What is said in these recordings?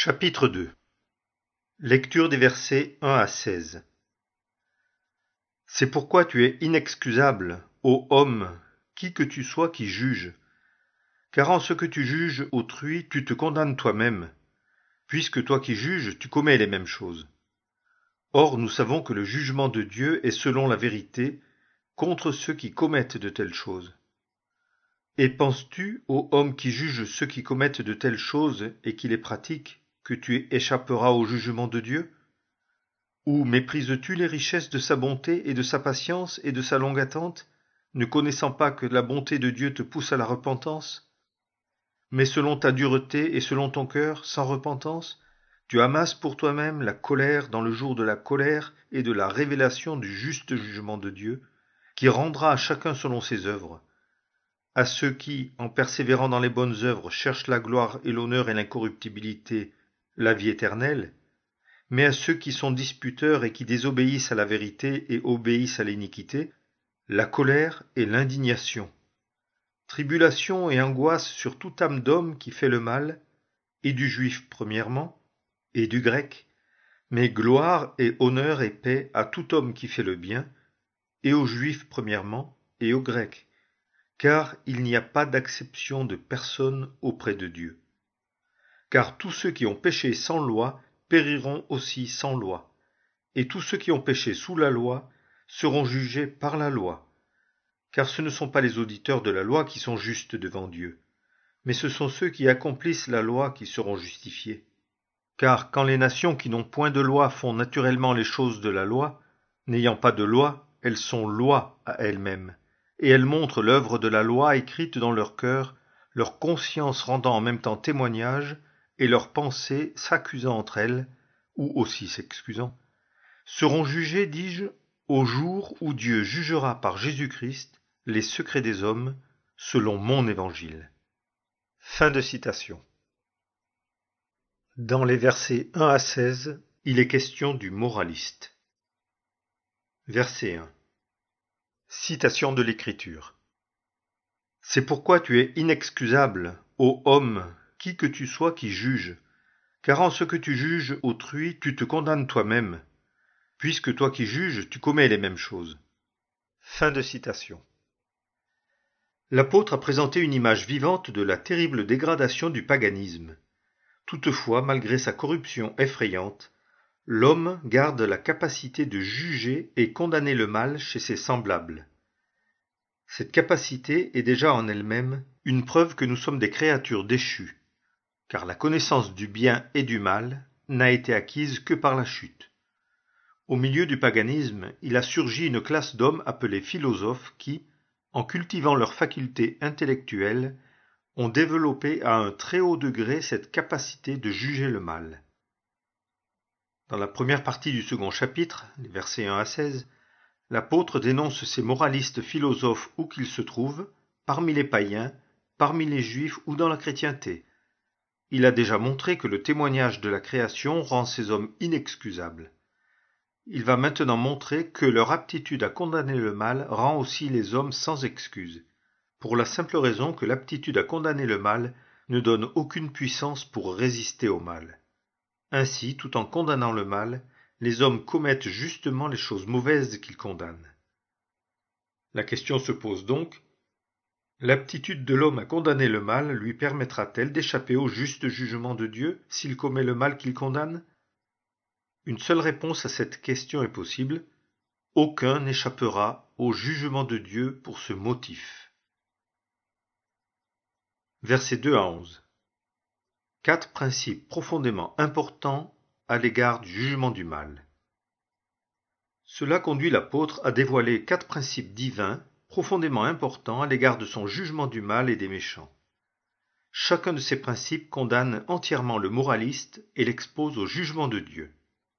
Chapitre 2. Lecture des versets 1 à 16. C'est pourquoi tu es inexcusable, ô homme, qui que tu sois qui juge. Car en ce que tu juges autrui, tu te condamnes toi-même, puisque toi qui juges, tu commets les mêmes choses. Or nous savons que le jugement de Dieu est selon la vérité, contre ceux qui commettent de telles choses. Et penses-tu, ô homme qui juge ceux qui commettent de telles choses et qui les pratiquent, que tu échapperas au jugement de Dieu? Ou méprises-tu les richesses de sa bonté et de sa patience et de sa longue attente, ne connaissant pas que la bonté de Dieu te pousse à la repentance? Mais selon ta dureté et selon ton cœur, sans repentance, tu amasses pour toi-même la colère dans le jour de la colère et de la révélation du juste jugement de Dieu, qui rendra à chacun selon ses œuvres. À ceux qui, en persévérant dans les bonnes œuvres, cherchent la gloire et l'honneur et l'incorruptibilité, la vie éternelle, mais à ceux qui sont disputeurs et qui désobéissent à la vérité et obéissent à l'iniquité, la colère et l'indignation. Tribulation et angoisse sur toute âme d'homme qui fait le mal, et du juif premièrement, et du grec, mais gloire et honneur et paix à tout homme qui fait le bien, et aux juifs premièrement, et aux grecs, car il n'y a pas d'acception de personne auprès de Dieu. Car tous ceux qui ont péché sans loi périront aussi sans loi, et tous ceux qui ont péché sous la loi seront jugés par la loi. Car ce ne sont pas les auditeurs de la loi qui sont justes devant Dieu, mais ce sont ceux qui accomplissent la loi qui seront justifiés. Car quand les nations qui n'ont point de loi font naturellement les choses de la loi, n'ayant pas de loi, elles sont loi à elles-mêmes, et elles montrent l'œuvre de la loi écrite dans leur cœur, leur conscience rendant en même temps témoignage, et leurs pensées s'accusant entre elles, ou aussi s'excusant, seront jugées, dis-je, au jour où Dieu jugera par Jésus-Christ les secrets des hommes, selon mon évangile. Fin de citation. Dans les versets 1 à 16, il est question du moraliste. Verset 1. Citation de l'Écriture. C'est pourquoi tu es inexcusable, ô homme, qui que tu sois qui juge, car en ce que tu juges autrui, tu te condamnes toi-même, puisque toi qui juges, tu commets les mêmes choses. Fin de citation. L'apôtre a présenté une image vivante de la terrible dégradation du paganisme. Toutefois, malgré sa corruption effrayante, l'homme garde la capacité de juger et condamner le mal chez ses semblables. Cette capacité est déjà en elle-même une preuve que nous sommes des créatures déchues, car la connaissance du bien et du mal n'a été acquise que par la chute. Au milieu du paganisme, il a surgi une classe d'hommes appelés philosophes qui, en cultivant leurs facultés intellectuelles, ont développé à un très haut degré cette capacité de juger le mal. Dans la première partie du second chapitre, les versets 1 à 16, l'apôtre dénonce ces moralistes philosophes où qu'ils se trouvent, parmi les païens, parmi les juifs ou dans la chrétienté. Il a déjà montré que le témoignage de la création rend ces hommes inexcusables. Il va maintenant montrer que leur aptitude à condamner le mal rend aussi les hommes sans excuse, pour la simple raison que l'aptitude à condamner le mal ne donne aucune puissance pour résister au mal. Ainsi, tout en condamnant le mal, les hommes commettent justement les choses mauvaises qu'ils condamnent. La question se pose donc, l'aptitude de l'homme à condamner le mal lui permettra-t-elle d'échapper au juste jugement de Dieu s'il commet le mal qu'il condamne? Une seule réponse à cette question est possible, aucun n'échappera au jugement de Dieu pour ce motif. Versets 2 à 11. 4 principes profondément importants à l'égard du jugement du mal. Cela conduit l'apôtre à dévoiler 4 principes divins profondément importants à l'égard de son jugement du mal et des méchants. Chacun de ces principes condamne entièrement le moraliste et l'expose au jugement de Dieu.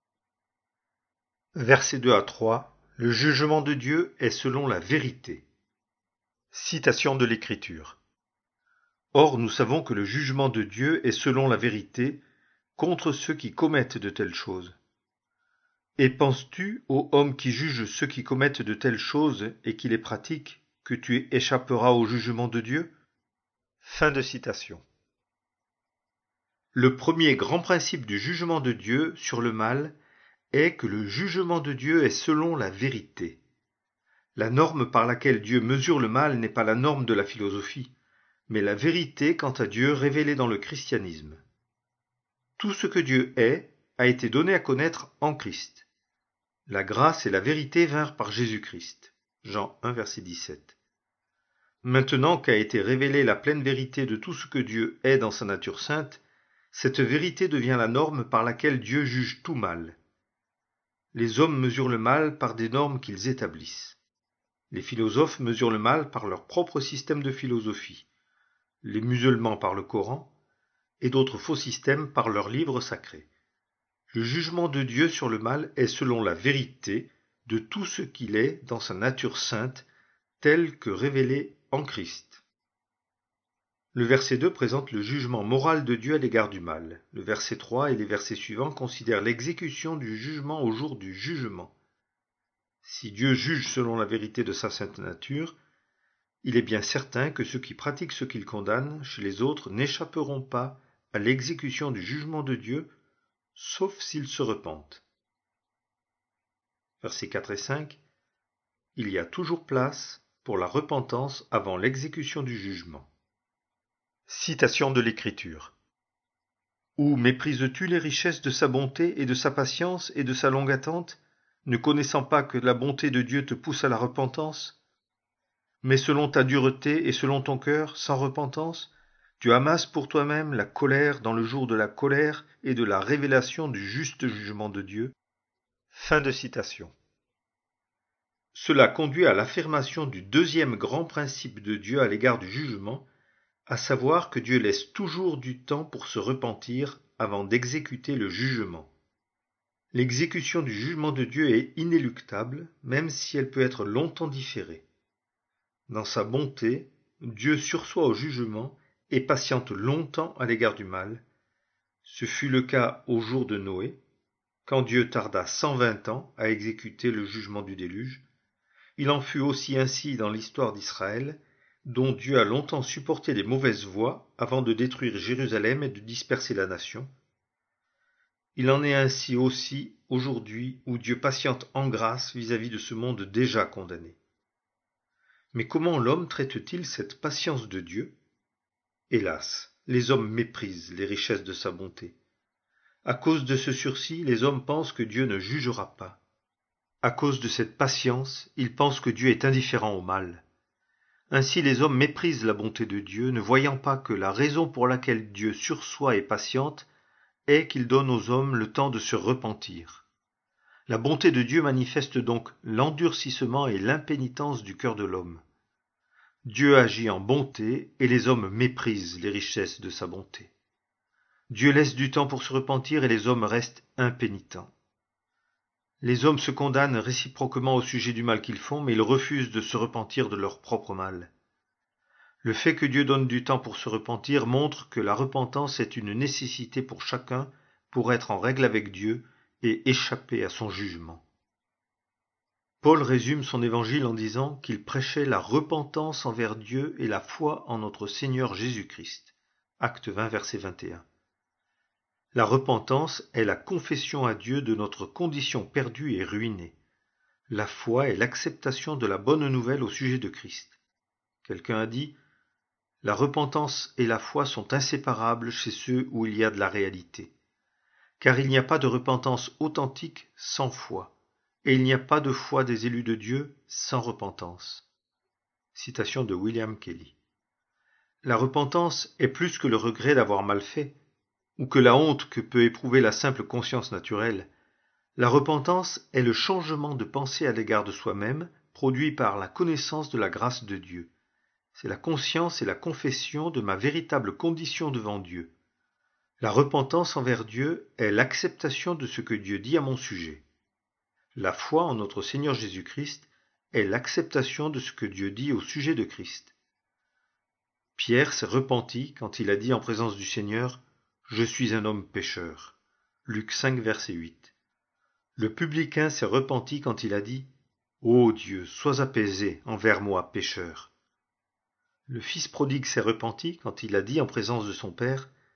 Versets 2 à 3. Le jugement de Dieu est selon la vérité. Citation de l'Écriture. Or, nous savons que le jugement de Dieu est selon la vérité contre ceux qui commettent de telles choses. Et penses-tu, ô homme qui juge ceux qui commettent de telles choses et qui les pratiquent, que tu échapperas au jugement de Dieu? Fin de citation. Le premier grand principe du jugement de Dieu sur le mal est que le jugement de Dieu est selon la vérité. La norme par laquelle Dieu mesure le mal n'est pas la norme de la philosophie, mais la vérité quant à Dieu révélée dans le christianisme. Tout ce que Dieu est a été donné à connaître en Christ. La grâce et la vérité vinrent par Jésus-Christ. Jean 1, verset 17. Maintenant qu'a été révélée la pleine vérité de tout ce que Dieu est dans sa nature sainte, cette vérité devient la norme par laquelle Dieu juge tout mal. Les hommes mesurent le mal par des normes qu'ils établissent. Les philosophes mesurent le mal par leur propre système de philosophie, les musulmans par le Coran, et d'autres faux systèmes par leurs livres sacrés. Le jugement de Dieu sur le mal est selon la vérité de tout ce qu'il est dans sa nature sainte, tel que révélé en Christ. Le verset 2 présente le jugement moral de Dieu à l'égard du mal. Le verset 3 et les versets suivants considèrent l'exécution du jugement au jour du jugement. Si Dieu juge selon la vérité de sa sainte nature, il est bien certain que ceux qui pratiquent ce qu'il condamne chez les autres n'échapperont pas à l'exécution du jugement de Dieu, sauf s'ils se repentent. Versets 4 et 5. Il y a toujours place pour la repentance avant l'exécution du jugement. Citation de l'Écriture. Ou méprises-tu les richesses de sa bonté et de sa patience et de sa longue attente, ne connaissant pas que la bonté de Dieu te pousse à la repentance? Mais selon ta dureté et selon ton cœur, sans repentance, tu amasses pour toi-même la colère dans le jour de la colère et de la révélation du juste jugement de Dieu. Fin de citation. Cela conduit à l'affirmation du deuxième grand principe de Dieu à l'égard du jugement, à savoir que Dieu laisse toujours du temps pour se repentir avant d'exécuter le jugement. L'exécution du jugement de Dieu est inéluctable, même si elle peut être longtemps différée. Dans sa bonté, Dieu sursoit au jugement et patiente longtemps à l'égard du mal. Ce fut le cas au jour de Noé, quand Dieu tarda 120 ans à exécuter le jugement du déluge. Il en fut aussi ainsi dans l'histoire d'Israël, dont Dieu a longtemps supporté les mauvaises voies avant de détruire Jérusalem et de disperser la nation. Il en est ainsi aussi aujourd'hui où Dieu patiente en grâce vis-à-vis de ce monde déjà condamné. Mais comment l'homme traite-t-il cette patience de Dieu? Hélas, les hommes méprisent les richesses de sa bonté. À cause de ce sursis, les hommes pensent que Dieu ne jugera pas. À cause de cette patience, ils pensent que Dieu est indifférent au mal. Ainsi les hommes méprisent la bonté de Dieu, ne voyant pas que la raison pour laquelle Dieu sursoit et patiente est qu'il donne aux hommes le temps de se repentir. La bonté de Dieu manifeste donc l'endurcissement et l'impénitence du cœur de l'homme. Dieu agit en bonté et les hommes méprisent les richesses de sa bonté. Dieu laisse du temps pour se repentir et les hommes restent impénitents. Les hommes se condamnent réciproquement au sujet du mal qu'ils font, mais ils refusent de se repentir de leur propre mal. Le fait que Dieu donne du temps pour se repentir montre que la repentance est une nécessité pour chacun pour être en règle avec Dieu et échapper à son jugement. Paul résume son évangile en disant qu'il prêchait la repentance envers Dieu et la foi en notre Seigneur Jésus-Christ. Acte 20, verset 21. La repentance est la confession à Dieu de notre condition perdue et ruinée. La foi est l'acceptation de la bonne nouvelle au sujet de Christ. Quelqu'un a dit « La repentance et la foi sont inséparables chez ceux où il y a de la réalité. Car il n'y a pas de repentance authentique sans foi, et il n'y a pas de foi des élus de Dieu sans repentance. » Citation de William Kelly. La repentance est plus que le regret d'avoir mal fait, ou que la honte que peut éprouver la simple conscience naturelle. La repentance est le changement de pensée à l'égard de soi-même, produit par la connaissance de la grâce de Dieu. C'est la conscience et la confession de ma véritable condition devant Dieu. La repentance envers Dieu est l'acceptation de ce que Dieu dit à mon sujet. La foi en notre Seigneur Jésus-Christ est l'acceptation de ce que Dieu dit au sujet de Christ. Pierre s'est repenti quand il a dit en présence du Seigneur « Je suis un homme pécheur ». Luc 5, verset 8. Le publicain s'est repenti quand il a dit « Ô Dieu, sois apaisé envers moi, pécheur ». Le fils prodigue s'est repenti quand il a dit en présence de son père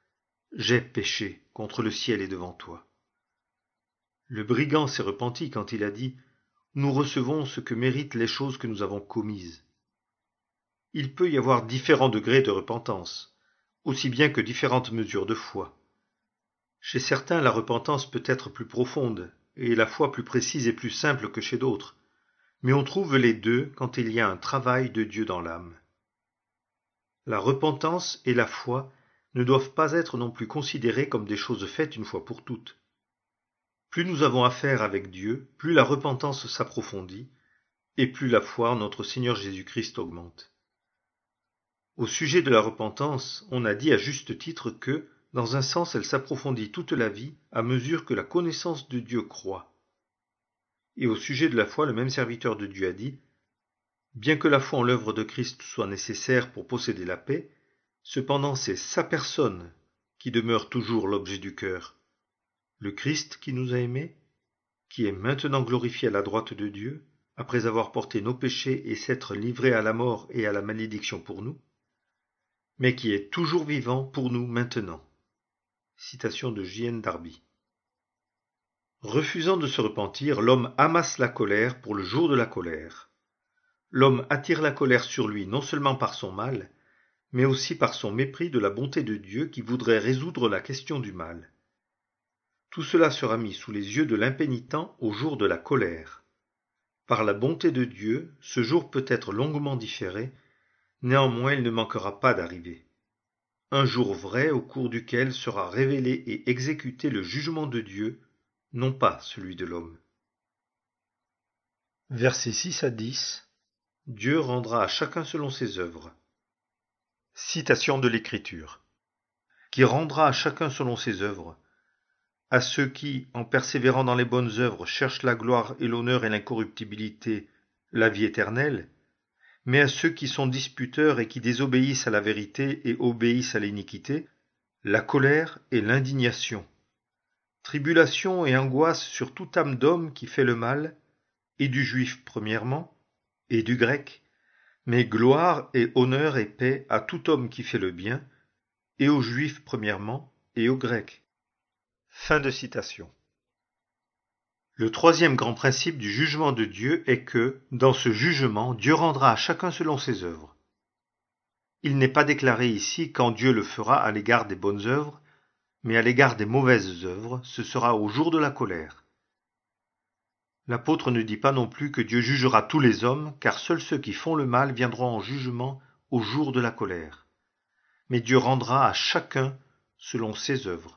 j'ai péché contre le ciel et devant toi. Le brigand s'est repenti quand il a dit « Nous recevons ce que méritent les choses que nous avons commises ». Il peut y avoir différents degrés de repentance, aussi bien que différentes mesures de foi. Chez certains, la repentance peut être plus profonde, et la foi plus précise et plus simple que chez d'autres, mais on trouve les deux quand il y a un travail de Dieu dans l'âme. La repentance et la foi ne doivent pas être non plus considérées comme des choses faites une fois pour toutes. Plus nous avons affaire avec Dieu, plus la repentance s'approfondit, et plus la foi en notre Seigneur Jésus-Christ augmente. Au sujet de la repentance, on a dit à juste titre que, dans un sens, elle s'approfondit toute la vie à mesure que la connaissance de Dieu croît. Et au sujet de la foi, le même serviteur de Dieu a dit « Bien que la foi en l'œuvre de Christ soit nécessaire pour posséder la paix, cependant c'est sa personne qui demeure toujours l'objet du cœur. Le Christ qui nous a aimés, qui est maintenant glorifié à la droite de Dieu, après avoir porté nos péchés et s'être livré à la mort et à la malédiction pour nous, mais qui est toujours vivant pour nous maintenant. » Citation de J. N. Darby. Refusant de se repentir, l'homme amasse la colère pour le jour de la colère. L'homme attire la colère sur lui non seulement par son mal, mais aussi par son mépris de la bonté de Dieu qui voudrait résoudre la question du mal. Tout cela sera mis sous les yeux de l'impénitent au jour de la colère. Par la bonté de Dieu, ce jour peut être longuement différé, néanmoins il ne manquera pas d'arriver. Un jour vrai au cours duquel sera révélé et exécuté le jugement de Dieu, non pas celui de l'homme. Versets 6 à 10. Dieu rendra à chacun selon ses œuvres. Citation de l'Écriture. Qui rendra à chacun selon ses œuvres. À ceux qui, en persévérant dans les bonnes œuvres, cherchent la gloire et l'honneur et l'incorruptibilité, la vie éternelle, mais à ceux qui sont disputeurs et qui désobéissent à la vérité et obéissent à l'iniquité, la colère et l'indignation. Tribulation et angoisse sur toute âme d'homme qui fait le mal, et du juif premièrement, et du grec, mais gloire et honneur et paix à tout homme qui fait le bien, et aux juifs premièrement, et aux grecs. Fin de citation. Le troisième grand principe du jugement de Dieu est que, dans ce jugement, Dieu rendra à chacun selon ses œuvres. Il n'est pas déclaré ici quand Dieu le fera à l'égard des bonnes œuvres, mais à l'égard des mauvaises œuvres, ce sera au jour de la colère. L'apôtre ne dit pas non plus que Dieu jugera tous les hommes, car seuls ceux qui font le mal viendront en jugement au jour de la colère. Mais Dieu rendra à chacun selon ses œuvres.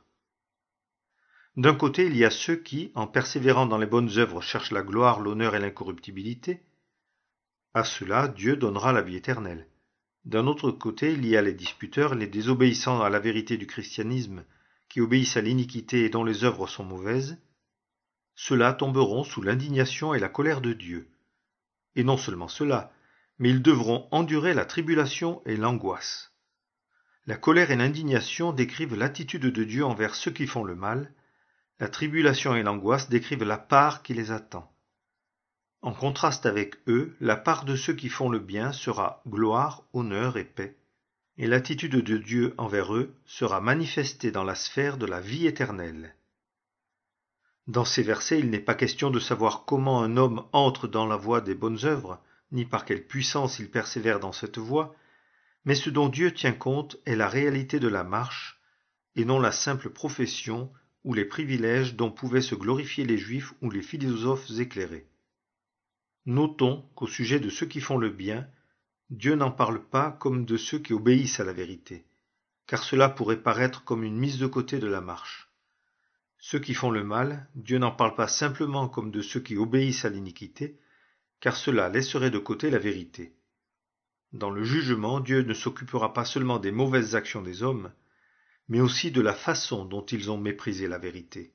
D'un côté, il y a ceux qui, en persévérant dans les bonnes œuvres, cherchent la gloire, l'honneur et l'incorruptibilité. À ceux-là, Dieu donnera la vie éternelle. D'un autre côté, il y a les disputeurs, les désobéissants à la vérité du christianisme, qui obéissent à l'iniquité et dont les œuvres sont mauvaises. Ceux-là tomberont sous l'indignation et la colère de Dieu. Et non seulement cela, mais ils devront endurer la tribulation et l'angoisse. La colère et l'indignation décrivent l'attitude de Dieu envers ceux qui font le mal. La tribulation et l'angoisse décrivent la part qui les attend. En contraste avec eux, la part de ceux qui font le bien sera gloire, honneur et paix, et l'attitude de Dieu envers eux sera manifestée dans la sphère de la vie éternelle. Dans ces versets, il n'est pas question de savoir comment un homme entre dans la voie des bonnes œuvres, ni par quelle puissance il persévère dans cette voie, mais ce dont Dieu tient compte est la réalité de la marche, et non la simple profession ou les privilèges dont pouvaient se glorifier les Juifs ou les philosophes éclairés. Notons qu'au sujet de ceux qui font le bien, Dieu n'en parle pas comme de ceux qui obéissent à la vérité, car cela pourrait paraître comme une mise de côté de la marche. Ceux qui font le mal, Dieu n'en parle pas simplement comme de ceux qui obéissent à l'iniquité, car cela laisserait de côté la vérité. Dans le jugement, Dieu ne s'occupera pas seulement des mauvaises actions des hommes, mais aussi de la façon dont ils ont méprisé la vérité.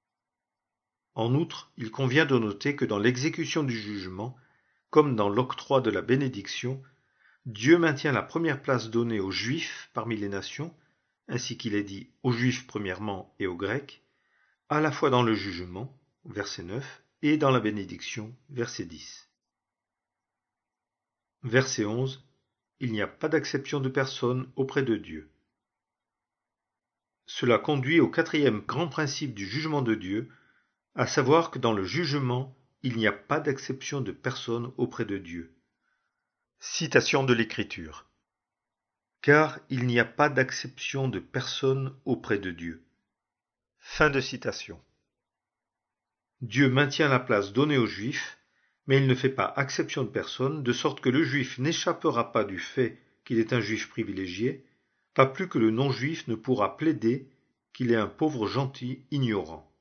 En outre, il convient de noter que dans l'exécution du jugement, comme dans l'octroi de la bénédiction, Dieu maintient la première place donnée aux Juifs parmi les nations, ainsi qu'il est dit aux Juifs premièrement et aux Grecs, à la fois dans le jugement, verset 9, et dans la bénédiction, verset 10. Verset 11. Il n'y a pas d'acception de personne auprès de Dieu. Cela conduit au quatrième grand principe du jugement de Dieu, à savoir que dans le jugement, il n'y a pas d'acception de personne auprès de Dieu. Citation de l'Écriture. Car il n'y a pas d'acception de personne auprès de Dieu. Fin de citation. Dieu maintient la place donnée aux Juifs, mais il ne fait pas acception de personne, de sorte que le Juif n'échappera pas du fait qu'il est un Juif privilégié, pas plus que le non-Juif ne pourra plaider qu'il est un pauvre gentil ignorant.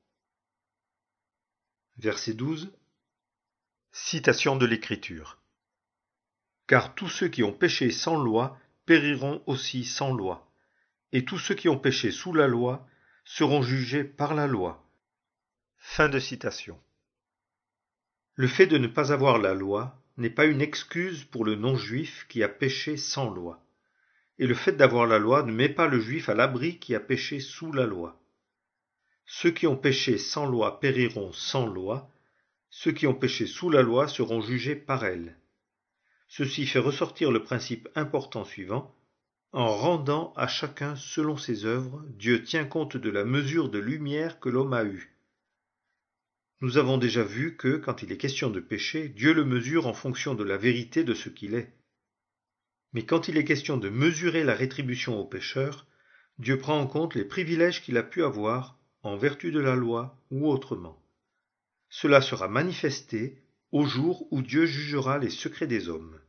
Verset 12. Citation de l'Écriture. Car tous ceux qui ont péché sans loi périront aussi sans loi, et tous ceux qui ont péché sous la loi seront jugés par la loi. Fin de citation. Le fait de ne pas avoir la loi n'est pas une excuse pour le non-juif qui a péché sans loi. Et le fait d'avoir la loi ne met pas le juif à l'abri qui a péché sous la loi. Ceux qui ont péché sans loi périront sans loi, ceux qui ont péché sous la loi seront jugés par elle. Ceci fait ressortir le principe important suivant: en rendant à chacun selon ses œuvres, Dieu tient compte de la mesure de lumière que l'homme a eue. Nous avons déjà vu que, quand il est question de péché, Dieu le mesure en fonction de la vérité de ce qu'il est. Mais quand il est question de mesurer la rétribution au pécheur, Dieu prend en compte les privilèges qu'il a pu avoir, en vertu de la loi ou autrement. Cela sera manifesté au jour où Dieu jugera les secrets des hommes.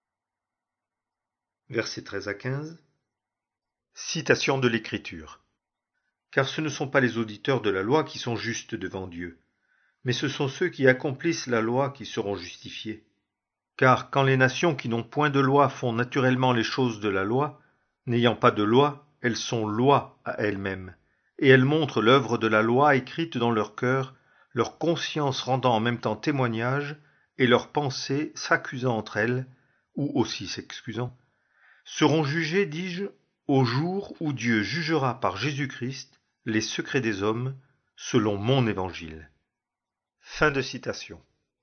Versets 13 à 15. Citation de l'Écriture. Car ce ne sont pas les auditeurs de la loi qui sont justes devant Dieu, mais ce sont ceux qui accomplissent la loi qui seront justifiés. Car quand les nations qui n'ont point de loi font naturellement les choses de la loi, n'ayant pas de loi, elles sont loi à elles-mêmes, et elles montrent l'œuvre de la loi écrite dans leur cœur, leur conscience rendant en même temps témoignage, et leurs pensées s'accusant entre elles, ou aussi s'excusant, seront jugées, dis-je, au jour où Dieu jugera par Jésus-Christ les secrets des hommes, selon mon évangile. Fin de citation.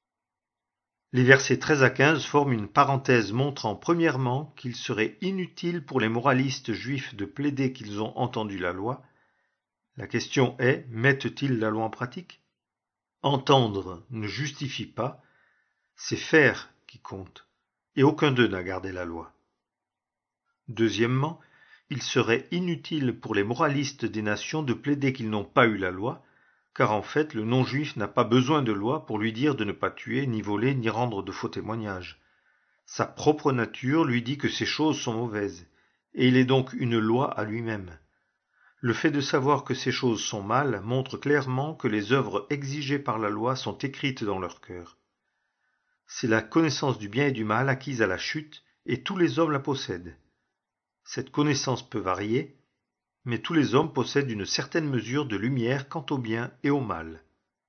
Les versets 13 à 15 forment une parenthèse montrant premièrement qu'il serait inutile pour les moralistes juifs de plaider qu'ils ont entendu la loi. La question est, mettent-ils la loi en pratique? Entendre ne justifie pas, c'est faire qui compte, et aucun d'eux n'a gardé la loi. Deuxièmement, il serait inutile pour les moralistes des nations de plaider qu'ils n'ont pas eu la loi, car en fait le non-juif n'a pas besoin de loi pour lui dire de ne pas tuer, ni voler, ni rendre de faux témoignages. Sa propre nature lui dit que ces choses sont mauvaises, et il est donc une loi à lui-même. Le fait de savoir que ces choses sont mal montre clairement que les œuvres exigées par la loi sont écrites dans leur cœur. C'est la connaissance du bien et du mal acquise à la chute, et tous les hommes la possèdent. Cette connaissance peut varier, mais tous les hommes possèdent une certaine mesure de lumière quant au bien et au mal.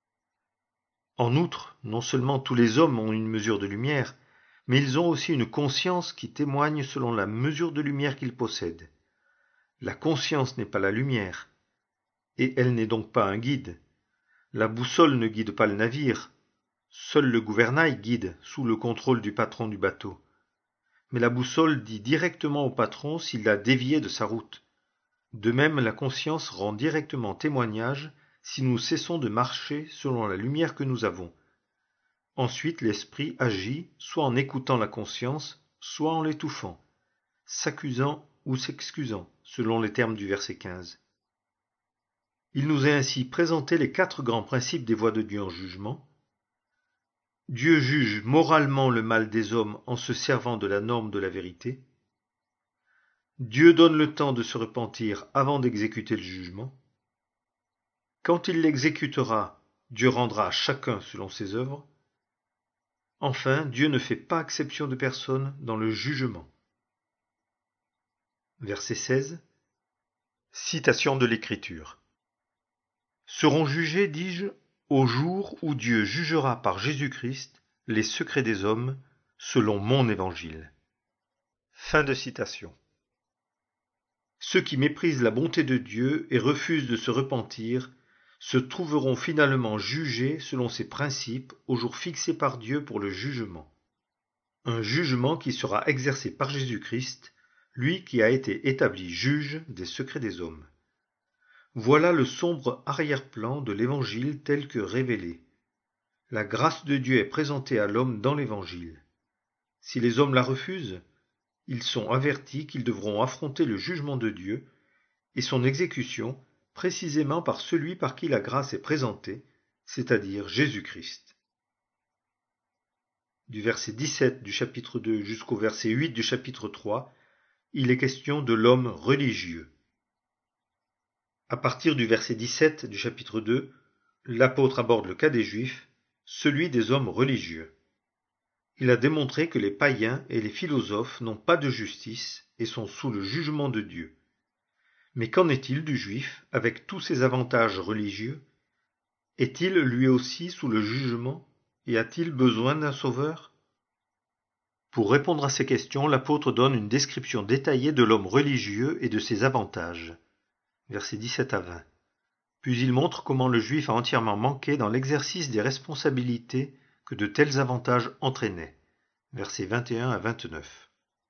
En outre, non seulement tous les hommes ont une mesure de lumière, mais ils ont aussi une conscience qui témoigne selon la mesure de lumière qu'ils possèdent. La conscience n'est pas la lumière, et elle n'est donc pas un guide. La boussole ne guide pas le navire, seul le gouvernail guide sous le contrôle du patron du bateau. Mais la boussole dit directement au patron s'il a dévié de sa route. De même, la conscience rend directement témoignage si nous cessons de marcher selon la lumière que nous avons. Ensuite, l'esprit agit soit en écoutant la conscience, soit en l'étouffant, s'accusant ou s'excusant, selon les termes du verset 15. Il nous est ainsi présenté les 4 grands principes des voies de Dieu en jugement. Dieu juge moralement le mal des hommes en se servant de la norme de la vérité. Dieu donne le temps de se repentir avant d'exécuter le jugement. Quand il l'exécutera, Dieu rendra à chacun selon ses œuvres. Enfin, Dieu ne fait pas exception de personne dans le jugement. Verset 16. Citation de l'Écriture. Seront jugés, dis-je, au jour où Dieu jugera par Jésus-Christ les secrets des hommes, selon mon évangile. Fin de citation. Ceux qui méprisent la bonté de Dieu et refusent de se repentir se trouveront finalement jugés selon ses principes au jour fixé par Dieu pour le jugement. Un jugement qui sera exercé par Jésus-Christ, lui qui a été établi juge des secrets des hommes. Voilà le sombre arrière-plan de l'Évangile tel que révélé. La grâce de Dieu est présentée à l'homme dans l'Évangile. Si les hommes la refusent, ils sont avertis qu'ils devront affronter le jugement de Dieu et son exécution précisément par celui par qui la grâce est présentée, c'est-à-dire Jésus-Christ. Du verset 17 du chapitre 2 jusqu'au verset 8 du chapitre 3, il est question de l'homme religieux. À partir du verset 17 du chapitre 2, l'apôtre aborde le cas des Juifs, celui des hommes religieux. Il a démontré que les païens et les philosophes n'ont pas de justice et sont sous le jugement de Dieu. Mais qu'en est-il du Juif avec tous ses avantages religieux? Est-il lui aussi sous le jugement et a-t-il besoin d'un sauveur? Pour répondre à ces questions, l'apôtre donne une description détaillée de l'homme religieux et de ses avantages. Versets 17 à 20. Puis il montre comment le Juif a entièrement manqué dans l'exercice des responsabilités que de tels avantages entraînaient. Versets 21 à 29.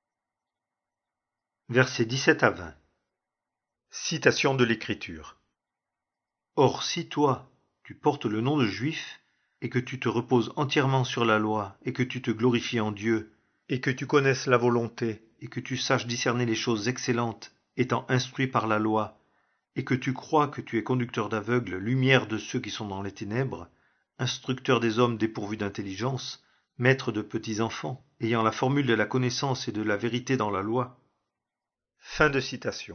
Versets 17 à 20. Citation de l'Écriture. Or, si toi, tu portes le nom de Juif, et que tu te reposes entièrement sur la loi, et que tu te glorifies en Dieu, et que tu connaisses la volonté, et que tu saches discerner les choses excellentes, étant instruit par la loi, et que tu crois que tu es conducteur d'aveugles, lumière de ceux qui sont dans les ténèbres, instructeur des hommes dépourvus d'intelligence, maître de petits enfants, ayant la formule de la connaissance et de la vérité dans la loi. Fin de citation.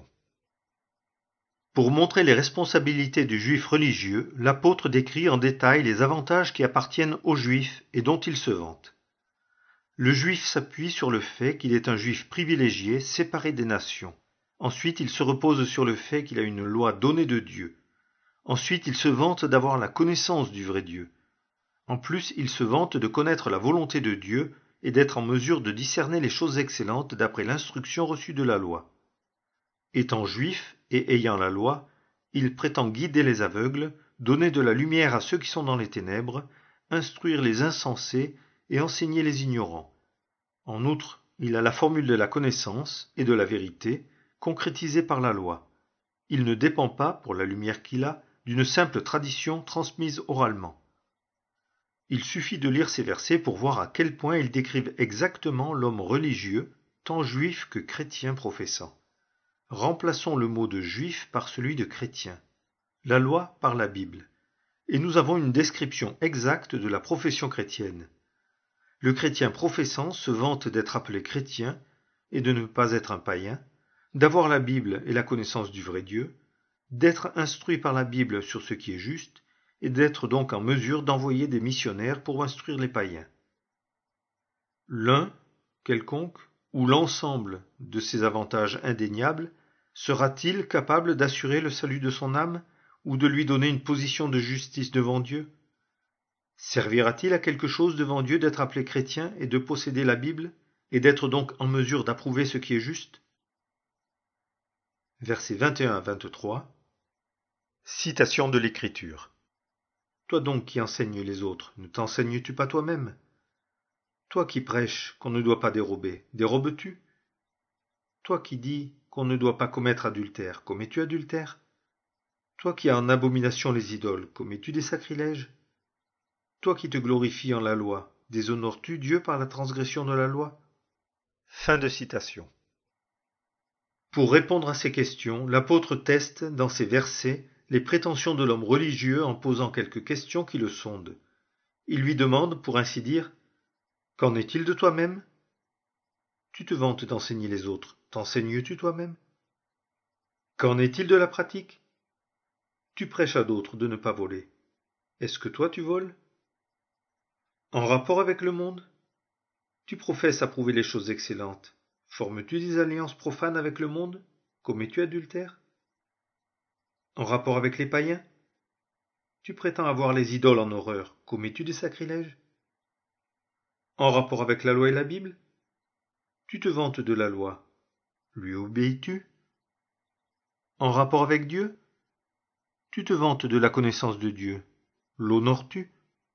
Pour montrer les responsabilités du juif religieux, l'apôtre décrit en détail les avantages qui appartiennent aux juifs et dont il se vante. Le juif s'appuie sur le fait qu'il est un juif privilégié, séparé des nations. Ensuite, il se repose sur le fait qu'il a une loi donnée de Dieu. Ensuite, il se vante d'avoir la connaissance du vrai Dieu. En plus, il se vante de connaître la volonté de Dieu et d'être en mesure de discerner les choses excellentes d'après l'instruction reçue de la loi. Étant juif et ayant la loi, il prétend guider les aveugles, donner de la lumière à ceux qui sont dans les ténèbres, instruire les insensés et enseigner les ignorants. En outre, il a la formule de la connaissance et de la vérité, concrétisée par la loi. Il ne dépend pas, pour la lumière qu'il a, d'une simple tradition transmise oralement. Il suffit de lire ces versets pour voir à quel point ils décrivent exactement l'homme religieux, tant juif que chrétien professant. Remplaçons le mot de juif par celui de chrétien, la loi par la Bible, et nous avons une description exacte de la profession chrétienne. Le chrétien professant se vante d'être appelé chrétien et de ne pas être un païen, d'avoir la Bible et la connaissance du vrai Dieu, d'être instruit par la Bible sur ce qui est juste, et d'être donc en mesure d'envoyer des missionnaires pour instruire les païens. L'un, quelconque, ou l'ensemble de ces avantages indéniables, sera-t-il capable d'assurer le salut de son âme, ou de lui donner une position de justice devant Dieu? Servira-t-il à quelque chose devant Dieu d'être appelé chrétien et de posséder la Bible, et d'être donc en mesure d'approuver ce qui est juste? Versets 21 à 23. Citation de l'Écriture. Toi donc qui enseignes les autres, ne t'enseignes-tu pas toi-même? Toi qui prêches qu'on ne doit pas dérober, dérobes-tu? Toi qui dis qu'on ne doit pas commettre adultère, commets-tu adultère? Toi qui as en abomination les idoles, commets-tu des sacrilèges? Toi qui te glorifies en la loi, déshonores-tu Dieu par la transgression de la loi? Fin de citation. Pour répondre à ces questions, l'apôtre teste dans ces versets les prétentions de l'homme religieux en posant quelques questions qui le sondent. Il lui demande, pour ainsi dire, « Qu'en est-il de toi-même ? Tu te vantes d'enseigner les autres, t'enseignes-tu toi-même ? Qu'en est-il de la pratique ? Tu prêches à d'autres de ne pas voler. Est-ce que toi tu voles ? En rapport avec le monde ? Tu professes approuver les choses excellentes. Formes-tu des alliances profanes avec le monde ? Commets-tu adultère ? En rapport avec les païens ? Tu prétends avoir les idoles en horreur. Commets-tu des sacrilèges ? En rapport avec la loi et la Bible ? Tu te vantes de la loi. Lui obéis-tu ? En rapport avec Dieu ? Tu te vantes de la connaissance de Dieu. L'honores-tu ?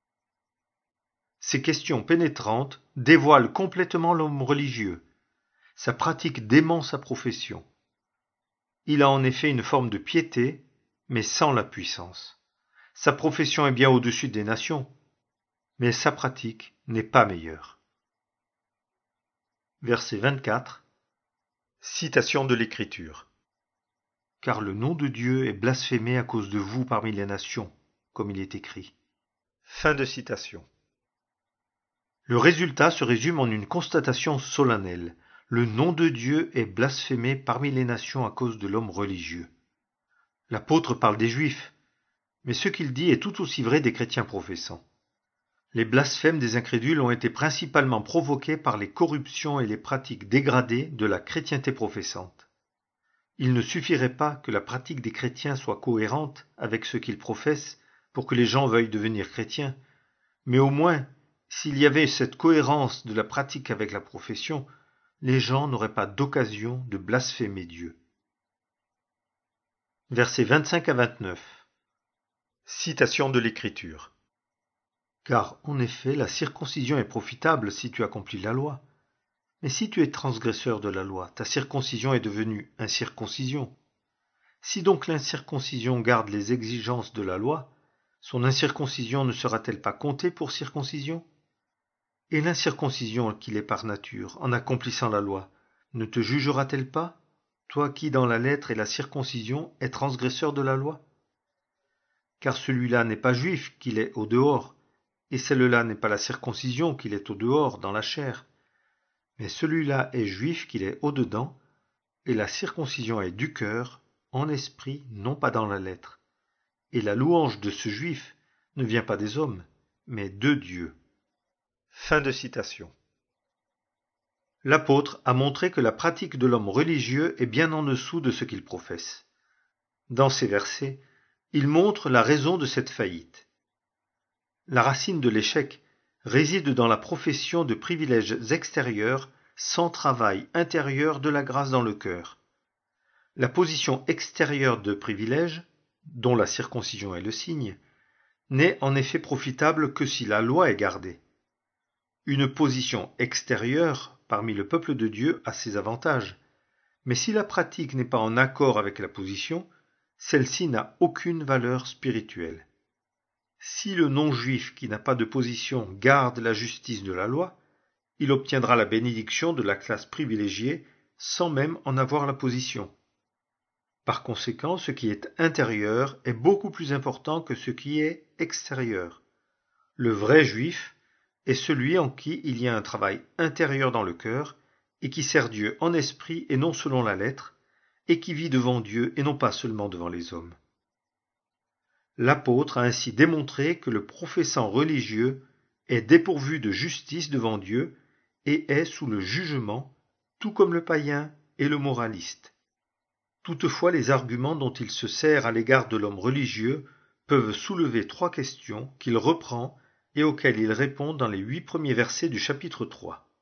Ces questions pénétrantes dévoilent complètement l'homme religieux. Sa pratique dément sa profession. Il a en effet une forme de piété, mais sans la puissance. Sa profession est bien au-dessus des nations, mais sa pratique n'est pas meilleure. Verset 24. Citation de l'Écriture. Car le nom de Dieu est blasphémé à cause de vous parmi les nations, comme il est écrit. Fin de citation. Le résultat se résume en une constatation solennelle. Le nom de Dieu est blasphémé parmi les nations à cause de l'homme religieux. L'apôtre parle des Juifs, mais ce qu'il dit est tout aussi vrai des chrétiens professants. Les blasphèmes des incrédules ont été principalement provoqués par les corruptions et les pratiques dégradées de la chrétienté professante. Il ne suffirait pas que la pratique des chrétiens soit cohérente avec ce qu'ils professent pour que les gens veuillent devenir chrétiens, mais au moins, s'il y avait cette cohérence de la pratique avec la profession, les gens n'auraient pas d'occasion de blasphémer Dieu. Versets 25 à 29. Citation de l'Écriture. Car, en effet, la circoncision est profitable si tu accomplis la loi. Mais si tu es transgresseur de la loi, ta circoncision est devenue incirconcision. Si donc l'incirconcision garde les exigences de la loi, son incirconcision ne sera-t-elle pas comptée pour circoncision? Et l'incirconcision qu'il est par nature, en accomplissant la loi, ne te jugera-t-elle pas, toi qui dans la lettre et la circoncision es transgresseur de la loi? Car celui-là n'est pas juif qu'il est au dehors, et celle-là n'est pas la circoncision qu'il est au dehors dans la chair, mais celui-là est juif qu'il est au dedans, et la circoncision est du cœur, en esprit, non pas dans la lettre. Et la louange de ce juif ne vient pas des hommes, mais de Dieu. Fin de citation. L'apôtre a montré que la pratique de l'homme religieux est bien en dessous de ce qu'il professe. Dans ces versets, il montre la raison de cette faillite. La racine de l'échec réside dans la profession de privilèges extérieurs sans travail intérieur de la grâce dans le cœur. La position extérieure de privilège, dont la circoncision est le signe, n'est en effet profitable que si la loi est gardée. Une position extérieure parmi le peuple de Dieu a ses avantages, mais si la pratique n'est pas en accord avec la position, celle-ci n'a aucune valeur spirituelle. Si le non-juif qui n'a pas de position garde la justice de la loi, il obtiendra la bénédiction de la classe privilégiée sans même en avoir la position. Par conséquent, ce qui est intérieur est beaucoup plus important que ce qui est extérieur. Le vrai juif est celui en qui il y a un travail intérieur dans le cœur et qui sert Dieu en esprit et non selon la lettre, et qui vit devant Dieu et non pas seulement devant les hommes. L'apôtre a ainsi démontré que le professant religieux est dépourvu de justice devant Dieu et est sous le jugement, tout comme le païen et le moraliste. Toutefois, les arguments dont il se sert à l'égard de l'homme religieux peuvent soulever 3 questions qu'il reprend et auxquelles il répond dans les 8 premiers versets du chapitre 3.